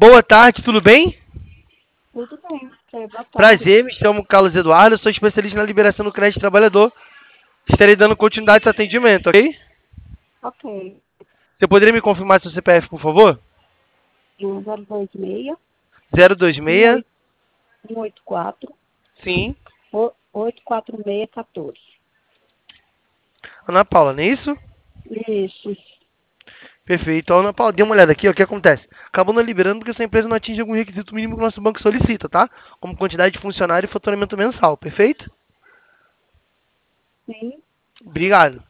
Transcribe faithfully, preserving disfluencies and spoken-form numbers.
Boa tarde, tudo bem? Tudo bem, é, boa tarde. Prazer, me chamo Carlos Eduardo, sou especialista na liberação do crédito trabalhador. Estarei dando continuidade a esse atendimento, ok? Ok. Você poderia me confirmar seu C P F, por favor? Um zero dois seis, zero dois seis, um oito quatro, sim. oito quatro seis um quatro. Ana Paula, não é isso? Isso. Perfeito. Ana Paula, dê uma olhada aqui, ó, o que acontece? Acabou não liberando porque sua empresa não atinge algum requisito mínimo que o nosso banco solicita, tá? Como quantidade de funcionário e faturamento mensal, perfeito? Sim. Obrigado.